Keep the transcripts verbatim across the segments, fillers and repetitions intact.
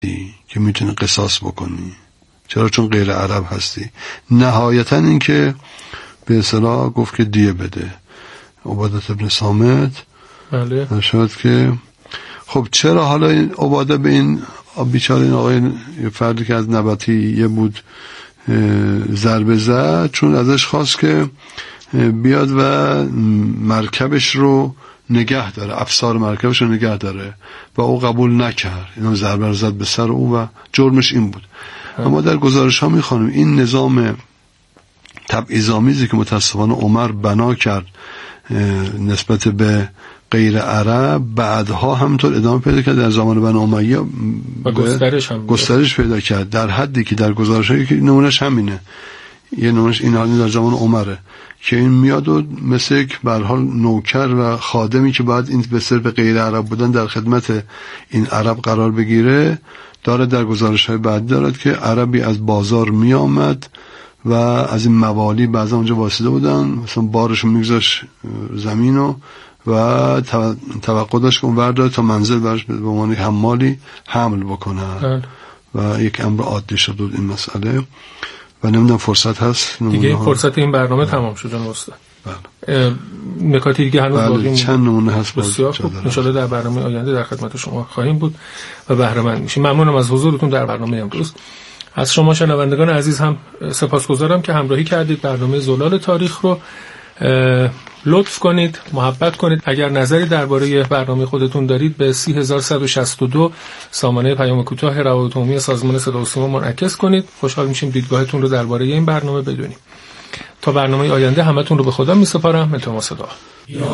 که میتونی قصاص بکنی؟ چرا؟ چون غیر عرب هستی. نهایتا این که به اصطلاح گفت که دیه بده عبادت ابن صامت. بله. شد که خب چرا حالا این عباده به این بیچاره این آقای فردی که از نبطیه بود ضربه زد؟ چون ازش خواست که بیاد و مرکبش رو نگه داره، افسار مرکبش رو نگه داره و او قبول نکرد. اینا ضربه رو زد به سر او و جرمش این بود. ها. اما در گزارش ها میخوانیم این نظام تبعیض‌آمیزی که متاسفانه عمر بنا کرد نسبت به غیر عرب بعدها همینطور ادامه پیدا کرد در زمان بنی امیه و گسترش هم گسترش پیدا کرد در حدی که در گزارش‌هایی که نمونهش همینه، یه نمونهش این حالی در زمان عمره که این میاد و مثل یک به هر حال نوکر و خادمی که باید این به سر به غیر عرب بودن در خدمت این عرب قرار بگیره، داره در گزارش‌های بعد دارد که عربی از بازار می آمد و از این موالی بعضا اونجا واسطه بودن، مثلا بارشو میگذاشت زمینو و توقع داشت که اون ورداره تا منزل برش به عنوان حمالی حمل بکنه و یک امر عادی شد این مسئله. و نمیدونم فرصت هست دیگه این فرصت این برنامه بله. تمام شد جان استاد. بله. نکاتی دیگه هنوز باقی بله. چند نمونه هست بسیار خوب. ان شاءالله در برنامه آینده در خدمت شما خواهیم بود و بهره مند میشیم. ممنونم از حضورتون در برنامه امروز. از شما شنوندگان عزیز هم سپاسگزارم که همراهی کردید. برنامه زلال تاریخ رو لطف کنید، محبت کنید. اگر نظری درباره برنامه خودتون دارید به سی هزار صد و شصت و دو سامانه پیام کوتاه روابط عمومی سازمان صدا و سیما منعکس کنید. خوشحال میشیم دیدگاهتون رو درباره این برنامه بدونیم. تا برنامه آینده همتون رو به خدا میسپارم. التماس دعا. یا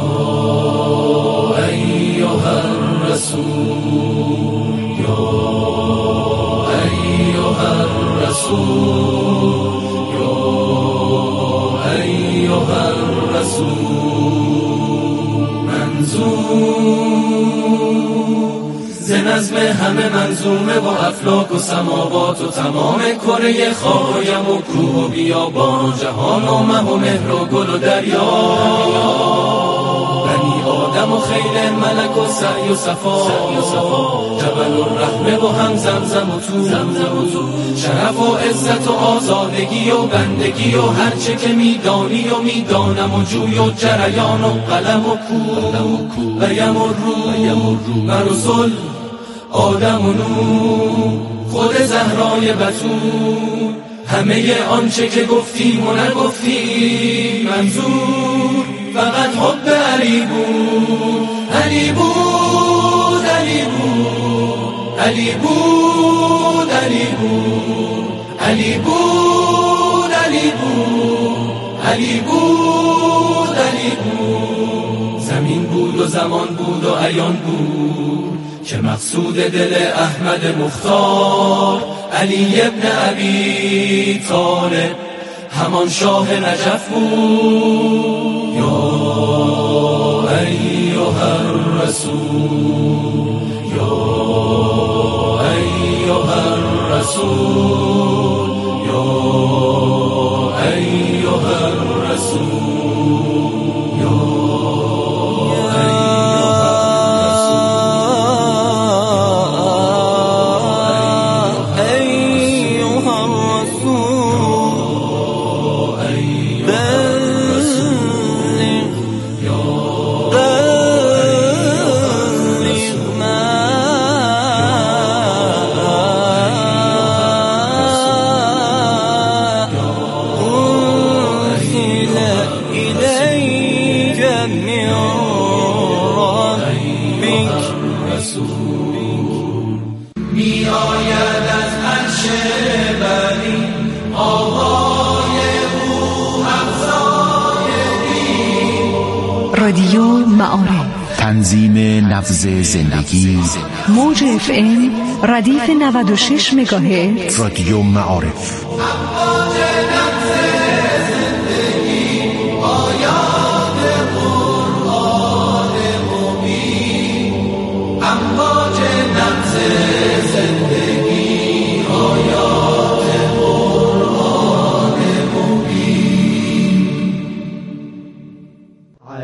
ایها الرسول، یا ایها الرسول، یا ایها الرسول. ز نظم همه منظومه با افلاک و سماوات و تمام کره خاک و یم و کوه و بیابان و جهان و مه و مهر و گل و دریا، بنی آدم و خیل ملک و سعی و صفا، جبل الرحمه و هم زمزم و تو، شرف و عزت و آزادگی و بندگی و هرچه که میدانی و میدانم و جوی و جریان و قلم و کوه و یم و رو و رسول آدم و نور خود زهرای بتول، همه آنچه که گفتیم و نگفتیم منظور فقط حب علی بود، علی بود، علی بود، علی بود، علی بود، علی بود، علی بود، علی بود، علی بود. زمین بود و زمان بود و عیان بود که مقصود دل احمد مختار علی ابن ابی طالب همان شاه نجف بود. یا ایها الرسول، یا ایها الرسول، یا ایها الرسول، یا رادیو معارف، تنظیم نبض زندگی، موج اف ام ردیف نود و شش مگاهرتز. رادیو معارف.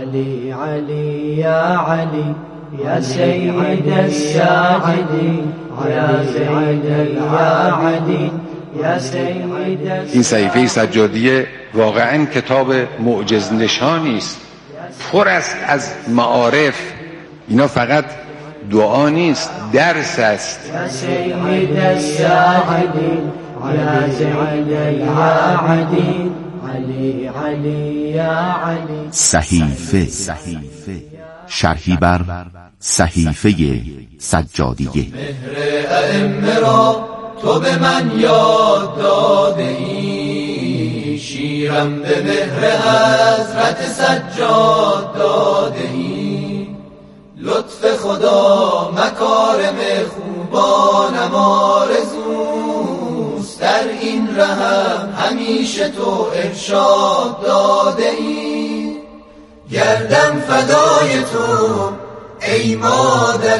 علي يا علي يا سيد الساجدين يا سيد العادين يا سيد. این صحیفه سجادیه واقعا کتاب معجز نشانی است، پر است از معارف. اینا فقط دعا نیست، درس است. يا سيد الساعدين يا سيد العادين علي علي يا علي. صحیفه شرحی بر صحیفه سجادیه. مهر ائمه را تو به من یاد داده ای، شیرم به مهر حضرت سجاد داده ای. لطف خدا مکارم خوبانم آرزوست، در این رهم همیشه تو ارشاد داده ای. گردم فدای تو ای مادر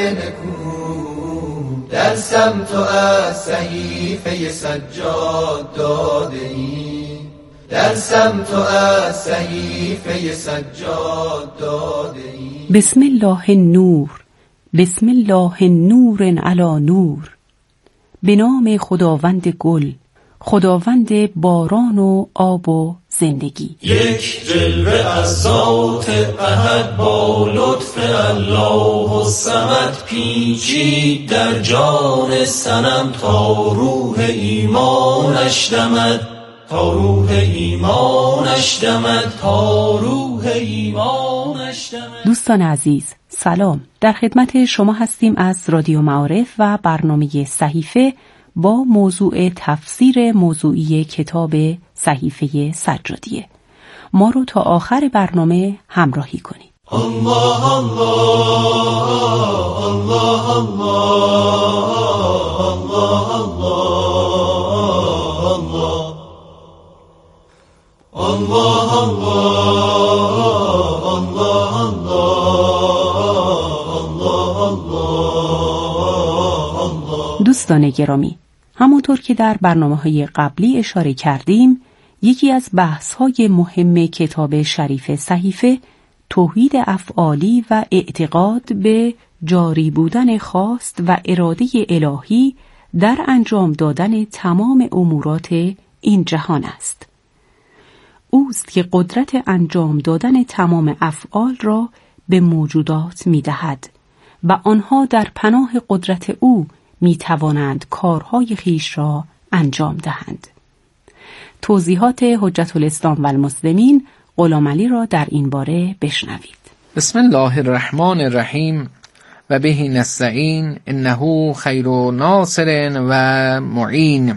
نکو، درسم تو از صحیفه سجاد داده ای. درسم تو از صحیفه سجاد داده ای. بسم الله نور، بسم الله نور علی نور. به نام خداوند گل، خداوند باران و آب و زندگی. یک جلوه از ذات احد با لطف الله الصمد پیچید در جان صنم تا روح ایمانش دمد، تا روح ایمانش دمد، تا روح ایمانش دمد. دوستان عزیز سلام، در خدمت شما هستیم از رادیو معارف و برنامه صحیفه با موضوع تفسیر موضوعی کتاب صحیفه سجادیه. ما رو تا آخر برنامه همراهی کنید. الله الله الله الله الله الله. دوستان گرامی، همونطور که در برنامه‌های قبلی اشاره کردیم، یکی از بحث‌های مهم کتاب شریف صحیفه توحید افعالی و اعتقاد به جاری بودن خواست و اراده الهی در انجام دادن تمام امورات این جهان است. اوست که قدرت انجام دادن تمام افعال را به موجودات می‌دهد و آنها در پناه قدرت او می‌توانند کارهای خیش را انجام دهند. توضیحات حجت الاسلام و المسلمین غلام علی را در این باره بشنوید. بسم الله الرحمن الرحیم و به نستعین انه خیر ناصر و معین.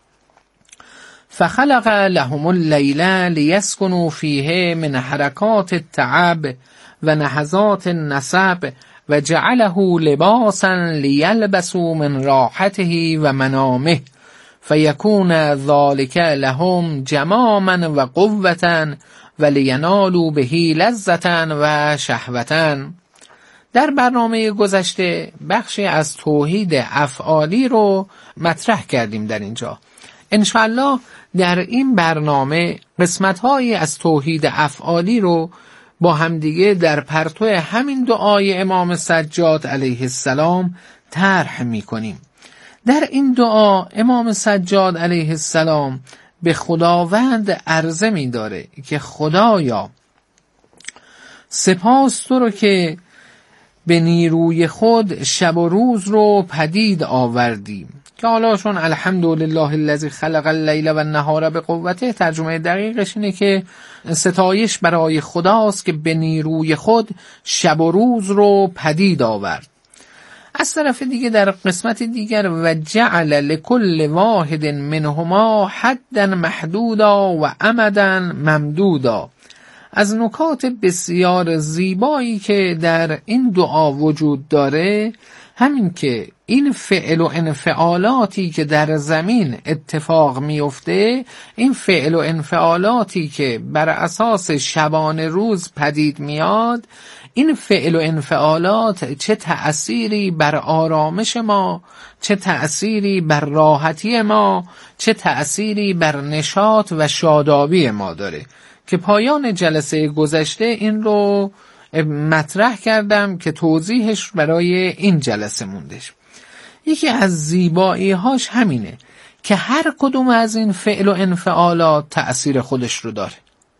فخلق لهم اللیل لیسکنوا فیه من حرکات التعب و نهضات النصب و جعله لباسا لیلبسوا من راحته و منامه فیکون ذلک لهم جماما و قوة و لینالوا به لذة و شهوة. در برنامه گذشته بخشی از توحید افعالی رو مطرح کردیم. در اینجا انشاءالله در این برنامه قسمت‌هایی از توحید افعالی رو با همدیگه در پرتو همین دعای امام سجاد علیه السلام طرح می‌کنیم. در این دعا امام سجاد علیه السلام به خداوند عرضه می‌داره که خدایا سپاس تو رو که به نیروی خود شب و روز رو پدید آوردیم، که حالا چون الحمدلله الذی خلق اللیل و النهار به قوته، ترجمه دقیقش اینه که ستایش برای خداست که به نیروی خود شب و روز رو پدید آورد. از طرف دیگه در قسمت دیگر و جعل لکل واحد منهما حدا محدودا و امدا ممدودا. از نکات بسیار زیبایی که در این دعا وجود داره همین که این فعل و انفعالاتی که در زمین اتفاق میفته، این فعل و انفعالاتی که بر اساس شبانه روز پدید میاد، این فعل و انفعالات چه تأثیری بر آرامش ما، چه تأثیری بر راحتی ما، چه تأثیری بر نشاط و شادابی ما داره، که پایان جلسه گذشته این رو مطرح کردم که توضیحش برای این جلسه موندش. یکی از زیبایی‌هاش همینه که هر کدوم از این فعل و انفعالات تأثیر خودش رو داره.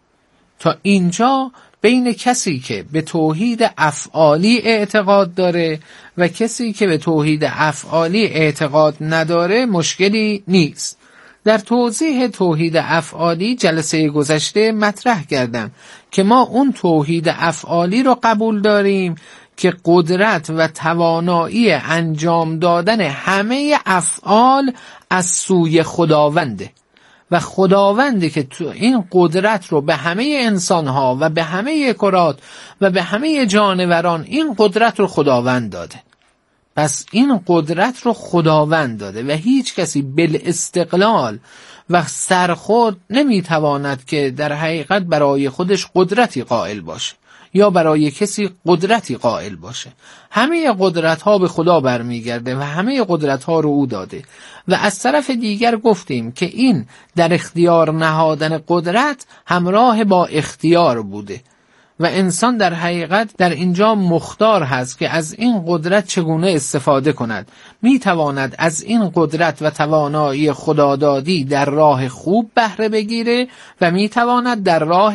تا اینجا بین کسی که به توحید افعالی اعتقاد داره و کسی که به توحید افعالی اعتقاد نداره مشکلی نیست. در توضیح توحید افعالی جلسه گذشته مطرح کردم که ما اون توحید افعالی رو قبول داریم که قدرت و توانایی انجام دادن همه افعال از سوی خداونده و خداونده که تو این قدرت رو به همه انسانها و به همه کرات و به همه جانوران این قدرت رو خداوند داده. پس این قدرت رو خداوند داده و هیچ کسی بالاستقلال و سرخود نمیتواند که در حقیقت برای خودش قدرتی قائل باشه یا برای کسی قدرتی قائل باشه. همه قدرت ها به خدا برمیگرده و همه قدرت ها رو او داده. و از طرف دیگر گفتیم که این در اختیار نهادن قدرت همراه با اختیار بوده و انسان در حقیقت در اینجا مختار هست که از این قدرت چگونه استفاده کند. می تواند از این قدرت و توانایی خدادادی در راه خوب بهره بگیره و می تواند در راه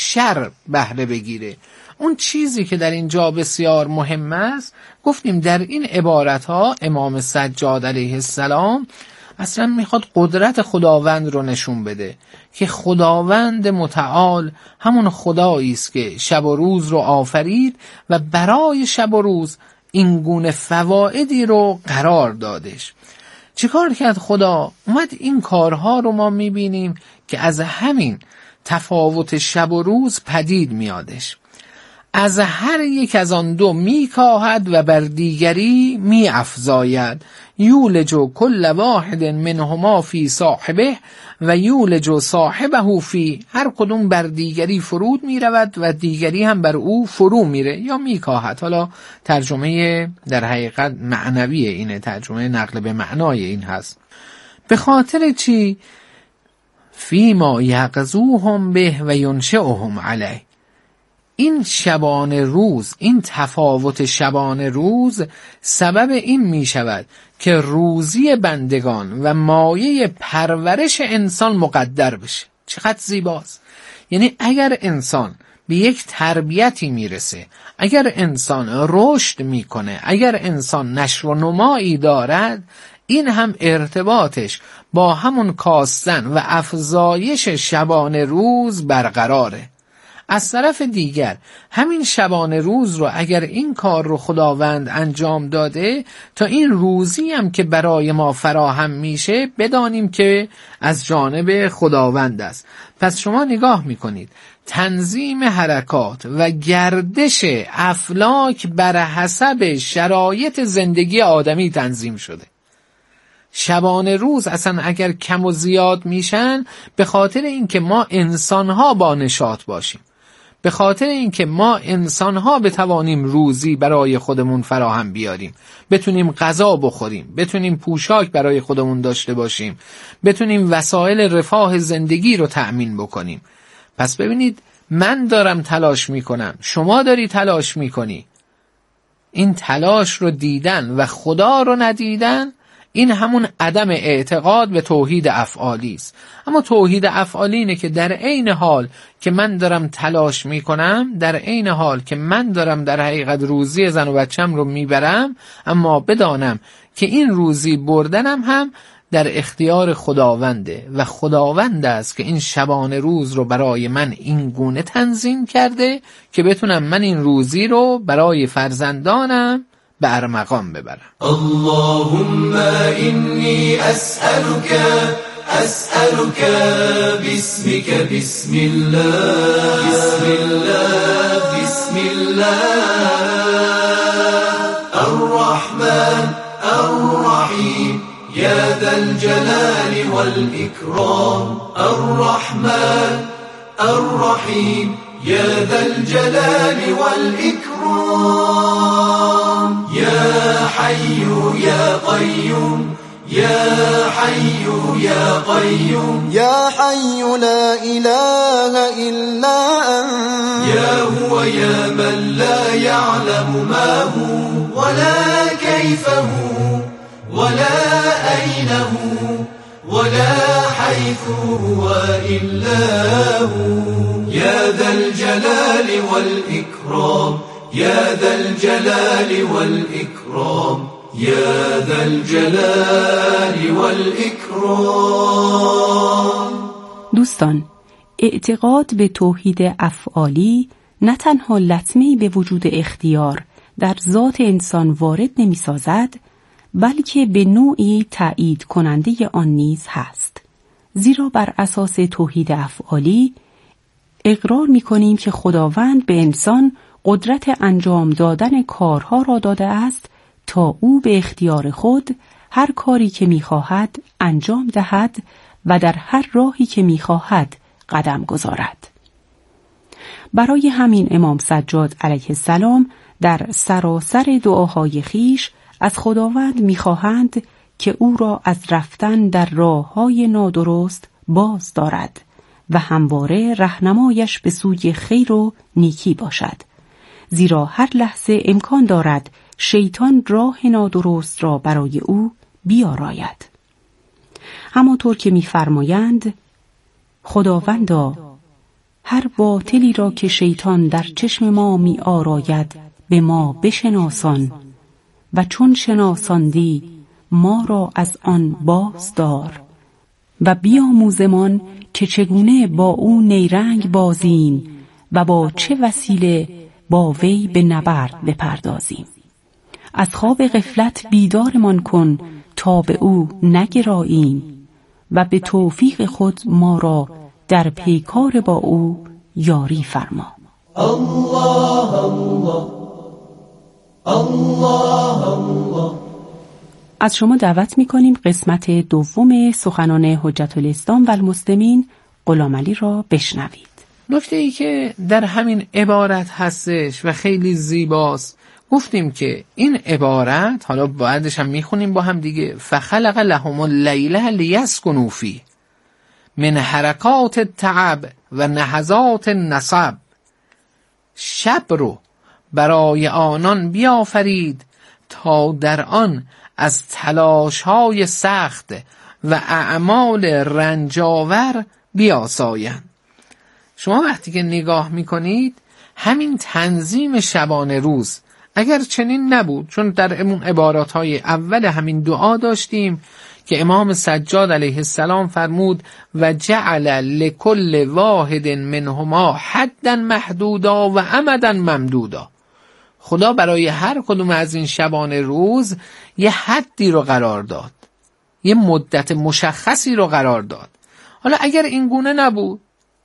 شر بهره بگیره. اون چیزی که در اینجا بسیار مهم است، گفتیم در این عبارت ها امام سجاد علیه السلام اصلا میخواد قدرت خداوند رو نشون بده که خداوند متعال همون خدایی است که شب و روز رو آفرید و برای شب و روز این گونه فوائدی رو قرار دادش. چیکار کرد خدا؟ اومد این کارها رو ما میبینیم که از همین تفاوت شب و روز پدید میادش. از هر یک از آن دو میکاهد و بر دیگری میافزاید. یولج کل واحد منهما فی صاحبه و یولج صاحبه فی، هر کدوم بر دیگری فرود میرود و دیگری هم بر او فرو میره یا میکاهد. حالا ترجمه در حقیقت معنوی اینه، ترجمه نقل به معنای این هست. به خاطر چی؟ فیما یغزوهم به و ینشئهم علیه. این شبانه روز، این تفاوت شبانه روز سبب این می شود که روزی بندگان و مایه پرورش انسان مقدر بشه. چقدر زیباست! یعنی اگر انسان به یک تربیتی میرسه، اگر انسان رشد میکنه، اگر انسان نشو و نمایی دارد، این هم ارتباطش با همون کاستن و افزایش شبانه روز برقراره. از طرف دیگر همین شبانه روز رو اگر این کار رو خداوند انجام داده تا این روزی هم که برای ما فراهم میشه بدانیم که از جانب خداوند است. پس شما نگاه میکنید تنظیم حرکات و گردش افلاک بر حسب شرایط زندگی آدمی تنظیم شده. شبانه روز اصلا اگر کم و زیاد میشن به خاطر اینکه ما انسانها با نشاط باشیم، به خاطر اینکه ما انسانها بتوانیم روزی برای خودمون فراهم بیاریم، بتونیم غذا بخوریم، بتونیم پوشاک برای خودمون داشته باشیم، بتونیم وسایل رفاه زندگی رو تأمین بکنیم. پس ببینید من دارم تلاش میکنم، شما داری تلاش میکنی. این تلاش رو دیدن و خدا رو ندیدن، این همون عدم اعتقاد به توحید افعالی است. اما توحید افعالی اینه که در عین حال که من دارم تلاش میکنم، در عین حال که من دارم در حقیقت روزی زن و بچم رو میبرم، اما بدانم که این روزی بردنم هم در اختیار خداونده و خداوند است که این شبانه روز رو برای من این گونه تنظیم کرده که بتونم من این روزی رو برای فرزندانم به ارمغان ببرم. اللهم انی اسألك اسألك باسمك بسم الله بسم الله بسم الله الرحمن الرحیم یا ذا الجلال والإكرام الرحمن الرحیم یا ذا الجلال والإكرام يا حي يا قيوم يا حي يا قيوم يا حي لا إله إلا أنت يا هو يا من لا يعلم ما هو ولا كيف هو ولا أين هو ولا حيث هو إلا هو يا ذا الجلال والإكرام يا ذا الجلال والإكرام يا ذا الجلال والإكرام. دوستان، اعتقاد به توحید افعالی نه تنها لطمه‌ای به وجود اختیار در ذات انسان وارد نمی سازد، بلکه به نوعی تأیید کننده آن نیز هست. زیرا بر اساس توحید افعالی اقرار می کنیم که خداوند به انسان قدرت انجام دادن کارها را داده است تا او به اختیار خود هر کاری که می خواهد انجام دهد و در هر راهی که می خواهد قدم گذارد. برای همین امام سجاد علیه السلام در سراسر دعاهای خیش از خداوند می‌خواهند که او را از رفتن در راه‌های نادرست باز دارد و همواره راهنمایش به سوی خیر و نیکی باشد، زیرا هر لحظه امکان دارد شیطان راه نادرست را برای او بیاراید. همانطور که می‌فرمایند خداوندا هر باطلی را که شیطان در چشم ما می آراید به ما بشناسان و چون شناساندی ما را از آن باز دار و بیاموزمان که چگونه با او نیرنگ بازیم و با چه وسیله با وی به نبرد بپردازیم. از خواب غفلت بیدارمان کن تا به او نگراییم و به توفیق خود ما را در پیکار با او یاری فرما. الله الله الله الله. از شما دعوت می‌کنیم قسمت دوم سخنان حجت الاسلام و المسلمین غلام علی را بشنوید. نکته ای که در همین عبارت هستش و خیلی زیباست، گفتیم که این عبارت، حالا بعدش هم میخونیم با هم دیگه، فخلق لهم اللیل لیسکنوا فیه من حرکات التعب و نهضات النصب، شب رو برای آنان بیافرید تا در آن از تلاش‌های سخت و اعمال رنجاور بیاسایند. شما وقتی که نگاه میکنید همین تنظیم شبانه روز اگر چنین نبود، چون در امون عباراتهای اول همین دعا داشتیم که امام سجاد علیه السلام فرمود و جعل لکل واحد منهما حدا محدودا و امدا ممدودا. خدا برای هر کدوم از این شبانه روز یه حدی رو قرار داد، یه مدت مشخصی رو قرار داد. حالا اگر این گونه نبود،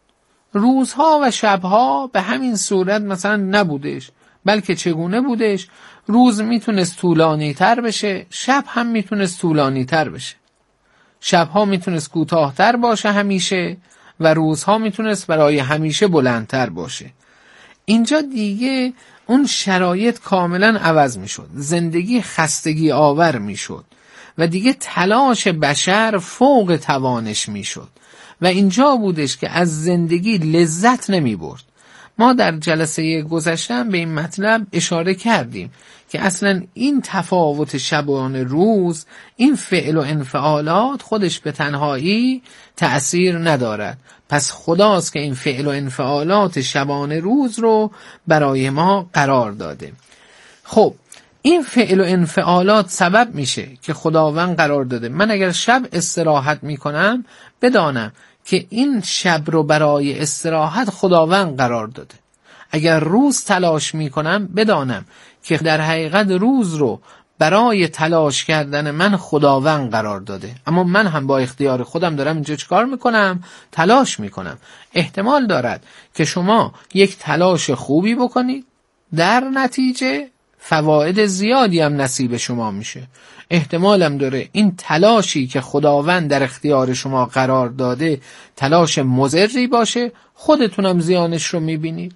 روزها و شبها به همین صورت مثلا نبودش، بلکه چگونه بودش؟ روز میتونست طولانی تر بشه، شب هم میتونست طولانی تر بشه. شبها میتونست کوتاه تر باشه همیشه و روزها میتونست برای همیشه بلندتر باشه. اینجا دیگه اون شرایط کاملا عوض میشد، زندگی خستگی آور میشد و دیگه تلاش بشر فوق توانش میشد و اینجا بودش که از زندگی لذت نمی برد. ما در جلسه گذشته به این مطلب اشاره کردیم که اصلا این تفاوت شبانه روز، این فعل و انفعالات خودش به تنهایی تأثیر ندارد. پس خداست که این فعل و انفعالات شبانه روز رو برای ما قرار داده. خب این فعل و انفعالات سبب میشه که خداوند قرار داده من اگر شب استراحت میکنم بدانم که این شب رو برای استراحت خداوند قرار داده. اگر روز تلاش میکنم بدانم که در حقیقت روز رو برای تلاش کردن من خداوند قرار داده، اما من هم با اختیار خودم دارم اینجا چیکار میکنم؟ تلاش میکنم. احتمال دارد که شما یک تلاش خوبی بکنید، در نتیجه فواید زیادی هم نصیب شما میشه. احتمالم داره این تلاشی که خداوند در اختیار شما قرار داده تلاش مضری باشه، خودتونم زیانش رو میبینید.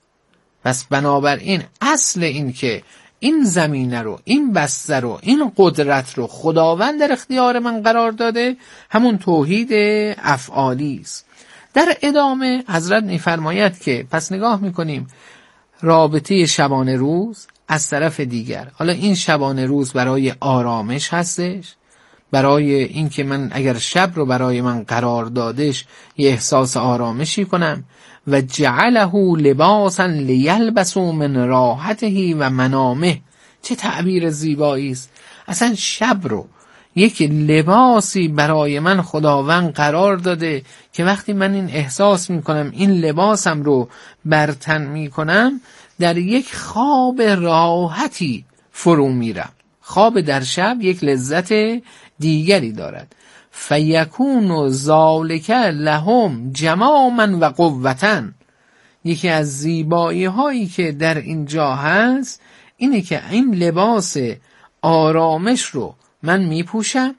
پس بنابراین اصل این که این زمینه رو، این بسته رو، این قدرت رو خداوند در اختیار من قرار داده همون توحید افعالی است. در ادامه حضرت میفرماید که پس نگاه میکنیم رابطه شبانه روز، از طرف دیگر حالا این شبانه روز برای آرامش هستش، برای اینکه من اگر شب رو برای من قرار دادش یه احساس آرامشی کنم. و جعله لباسا لیلبسوا من راحته و منامه. چه تعبیر زیبایی است. اصلا شب رو یک لباسی برای من خداوند قرار داده که وقتی من این احساس میکنم این لباسم رو برتن میکنم در یک خواب راحتی فرو میرم. خواب در شب یک لذت دیگری دارد. فیکون ذالک لهم جماما و قوتا. یکی از زیبایی هایی که در اینجا هست اینه که این لباس آرامش رو من میپوشم.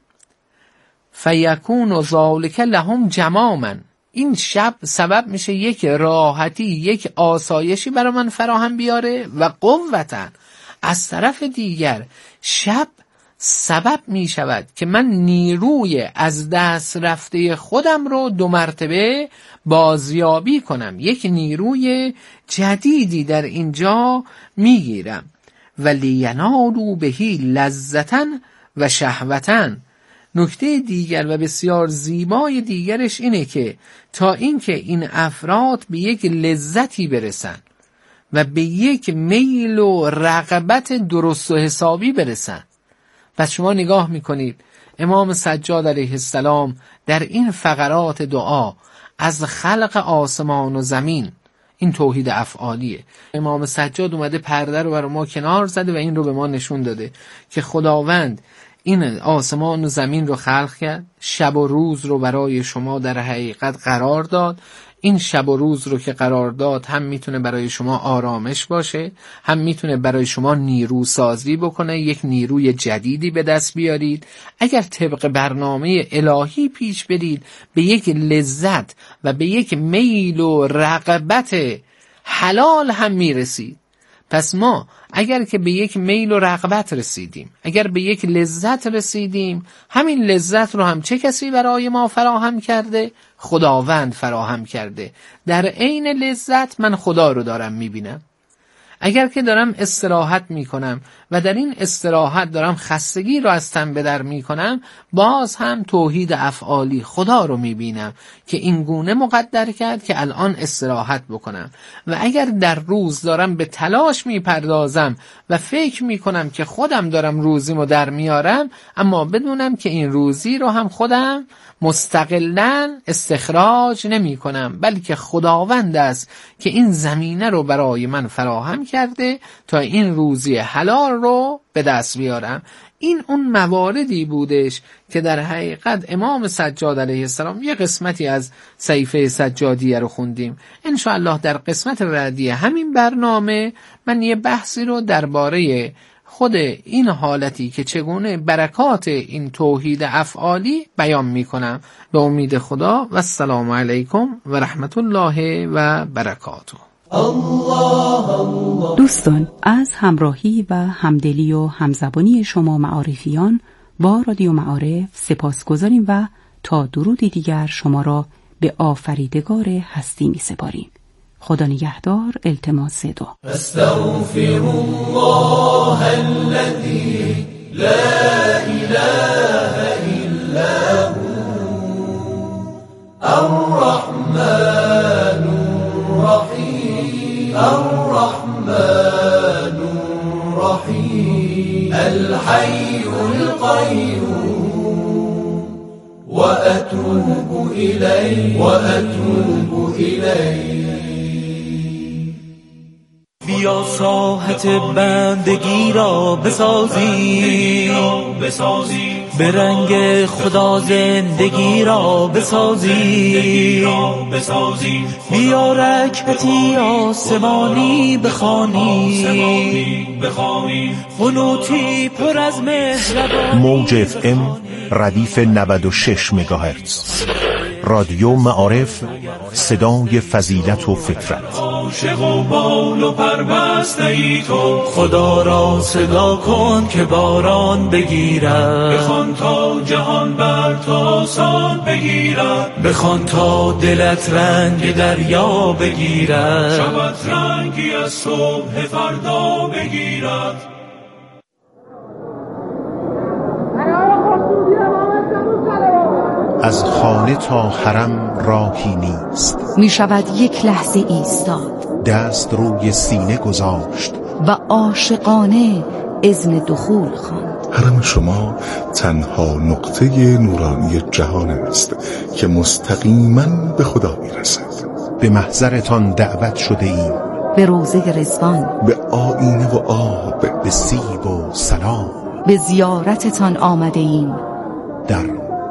فیکون ذالک لهم جماما. این شب سبب میشه یک راحتی، یک آسایشی برای من فراهم بیاره. و قوتا، از طرف دیگر شب سبب می شود که من نیروی از دست رفته خودم رو دو مرتبه بازیابی کنم. یک نیروی جدیدی در اینجا می گیرم. ولی ینالوا بهی لذتا و شهوتا. نکته دیگر و بسیار زیبای دیگرش اینه که تا اینکه این افراد به یک لذتی برسن و به یک میل و رغبت درست و حسابی برسن. پس شما نگاه میکنید امام سجاد علیه السلام در این فقرات دعا از خلق آسمان و زمین، این توحید افعالیه، امام سجاد اومده پرده رو برای ما کنار زده و این رو به ما نشون داده که خداوند این آسمان و زمین رو خلق کرد، شب و روز رو برای شما در حقیقت قرار داد. این شب و روز رو که قرار داد هم میتونه برای شما آرامش باشه، هم میتونه برای شما نیرو سازی بکنه، یک نیروی جدیدی به دست بیارید. اگر طبق برنامه الهی پیش برید به یک لذت و به یک میل و رغبت حلال هم میرسید. پس ما اگر که به یک میل و رغبت رسیدیم، اگر به یک لذت رسیدیم، همین لذت رو هم چه کسی برای ما فراهم کرده؟ خداوند فراهم کرده. در عین لذت من خدا رو دارم میبینم. اگر که دارم استراحت میکنم و در این استراحت دارم خستگی رو از تن به در میکنم، باز هم توحید افعالی خدا رو میبینم که این گونه مقدر کرد که الان استراحت بکنم. و اگر در روز دارم به تلاش میپردازم و فکر میکنم که خودم دارم روزیمو در میارم، اما بدونم که این روزی رو هم خودم مستقلاً استخراج نمی کنم، بلکه خداوند است که این زمینه رو برای من فراهم کرده تا این روزی حلال رو به دست بیارم. این اون مواردی بودش که در حقیقت امام سجاد علیه السلام یه قسمتی از صحیفه سجادیه رو خوندیم. انشاءالله در قسمت بعدی همین برنامه من یه بحثی رو درباره خود این حالتی که چگونه برکات این توحید افعالی بیان می کنم. به امید خدا و السلام علیکم و رحمت الله و برکاته. دوستان، از همراهی و همدلی و همزبانی شما معارفیان با رادیو معارف سپاس گذاریم و تا درودی دیگر شما را به آفریدگار هستی می سپاریم. خدا نگهدار. التماس دعا. استغفر الله الذي لا اله الا هو الرحمن الرحیم الرحمن الرحیم الحي القيوم واتوب الیه واتوب الیه. بیا ساحت بندگی را بسازی به رنگ خدا زندگی را بسازی بیا رکعتی آسمانی بخوانی قنوتی پر از مهربانی. موج اف ام ردیف نود و شش مگاهرتز، رادیو معارف، صدای فضیلت و فطرت. عاشق و بال و پربسته ای تو، خدا را صدا کن که باران بگیرد. بخوان تا جهان بر تو آسان بگیرد، بخوان تا دلت رنگ دریا بگیرد، شبت رنگی از صبح فردا بگیرد. از خانه تا حرم راهی نیست، می شود یک لحظه ایستاد، دست روی سینه گذاشت و عاشقانه اذن دخول خواند. حرم شما تنها نقطه نورانی جهان است که مستقیما به خدا می رسد. به محضرتان دعوت شده ایم، به روضه رضوان، به آینه و آب، به سیب و سلام، به زیارتتان آمده ایم. در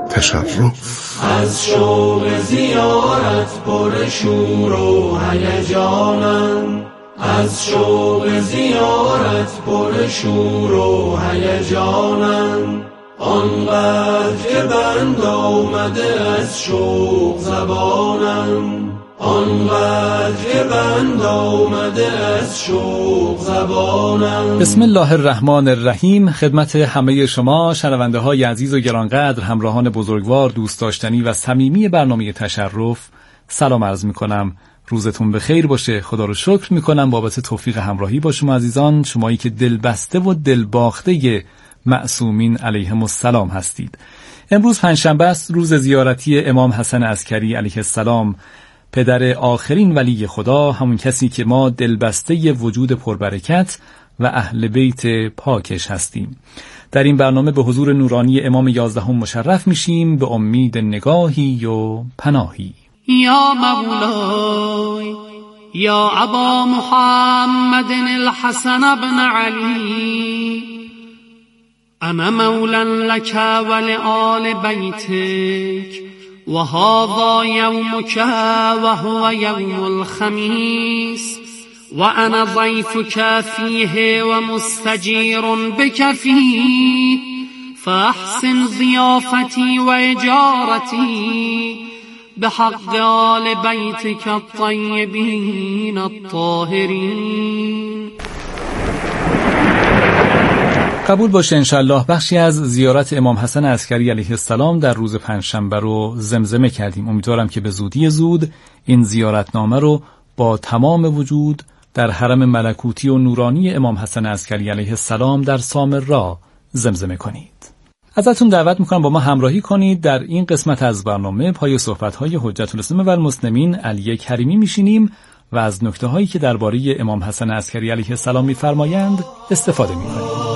تشرف از شوق زیارت پر شور و هیجانم، از شوق زیارت پر شور و هیجانم، آنقدر که بند آمده از شوق زبانم، آنقدر که بند آمده از شوق زبانم. بسم الله الرحمن الرحیم. خدمت همه شما شنونده های عزیز و گرانقدر، همراهان بزرگوار، دوست داشتنی و صمیمی برنامه تشرف، سلام عرض می کنم. روزتون به خیر باشه. خدا رو شکر می کنم بابت توفیق همراهی با شما عزیزان، شمایی که دلبسته و دلباخته معصومین علیهم السلام هستید. امروز پنجشنبه است، روز زیارتی امام حسن عسکری علیه السلام، پدر آخرین ولی خدا، همون کسی که ما دلبسته وجود پربرکت و اهل بیت پاکش هستیم. در این برنامه به حضور نورانی امام یازدهم مشرف میشیم به امید نگاهی و پناهی. یا مولای یا ابا محمد الحسن بن علی، انا مولا لك ولآل بیتک، وهذا يومك وهو يوم الخميس، وأنا ضيفك فيه ومستجير بك فيه، فأحسن ضيافتي وإجارتي بحق آل بيتك الطيبين الطاهرين. قبول باشه انشالله بخشی از زیارت امام حسن عسکری علیه السلام در روز پنجشنبه رو زمزمه کردیم. امیدوارم که به زودی زود این زیارتنامه رو با تمام وجود در حرم ملکوتی و نورانی امام حسن عسکری علیه السلام در سامرا زمزمه کنید. ازتون دعوت میکنم با ما همراهی کنید. در این قسمت از برنامه پای صحبت‌های حجت الاسلام و المسلمین علی کریمی میشینیم و از نکته‌هایی که درباره امام حسن عسکری علیه السلام می‌فرمایند استفاده می‌کنیم.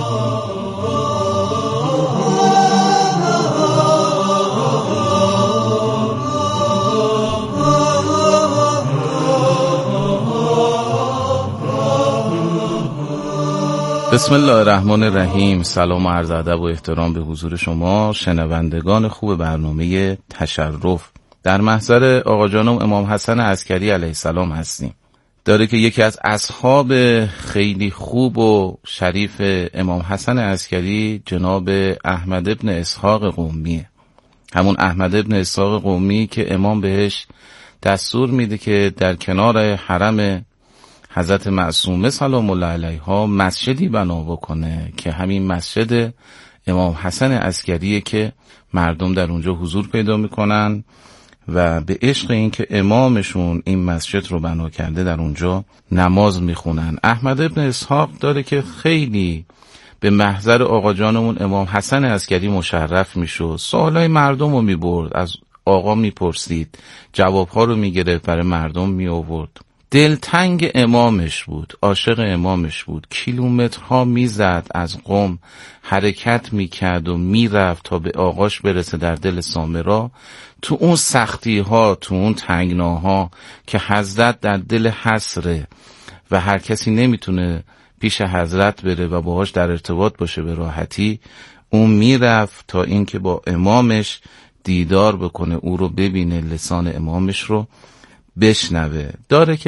بسم الله الرحمن الرحیم. سلام و عرض ادب و احترام به حضور شما شنوندگان خوب برنامه تشرف. در محضر آقا جانم امام حسن عسکری علیه السلام هستیم. داره که یکی از اصحاب خیلی خوب و شریف امام حسن عسکری جناب احمد ابن اسحاق قمیه، همون احمد ابن اسحاق قمی که امام بهش دستور میده که در کنار حرم حضرت معصومه سلام الله علیها مسجدی بنا بکنه که همین مسجد امام حسن عسکریه که مردم در اونجا حضور پیدا میکنن و به عشق این که امامشون این مسجد رو بنا کرده در اونجا نماز میخونن. احمد ابن اسحاق داره که خیلی به محضر آقا جانمون امام حسن عسکری مشرف میشد، سوالای مردم رو میبرد، از آقا میپرسید، جوابها رو میگرفت، برای مردم میآورد. دلتنگ امامش بود، عاشق امامش بود، کیلومترها میزد از قم، حرکت میکرد و میرفت تا به آقاش برسه در دل سامرا. تو اون سختی ها، تو اون تنگناها که حضرت در دل حسره و هر کسی نمیتونه پیش حضرت بره و باهاش در ارتباط باشه به راحتی، اون میرفت تا اینکه با امامش دیدار بکنه، او رو ببینه، لسان امامش رو بشنوه. داره که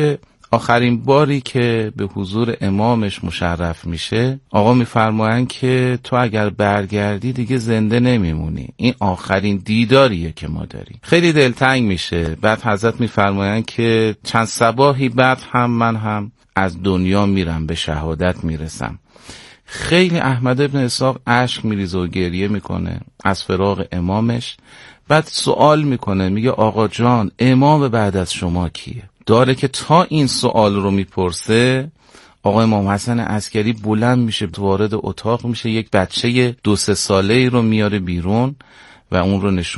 آخرین باری که به حضور امامش مشرف میشه، آقا میفرمایند که تو اگر برگردی دیگه زنده نمیمونی، این آخرین دیداریه که ما داریم. خیلی دلتنگ میشه. بعد حضرت میفرمایند که چند صباحی بعد هم من هم از دنیا میرم، به شهادت میرسم. خیلی احمد ابن اسحاق اشک میریزه و گریه میکنه از فراق امامش. بعد سوال میکنه، میگه آقا جان امام بعد از شما کیه؟ داره که تا این سوال رو میپرسه، آقا امام حسن عسکری بلند میشه، وارد اتاق میشه، یک بچه دو سه ساله ای رو میاره بیرون و اون رو نشون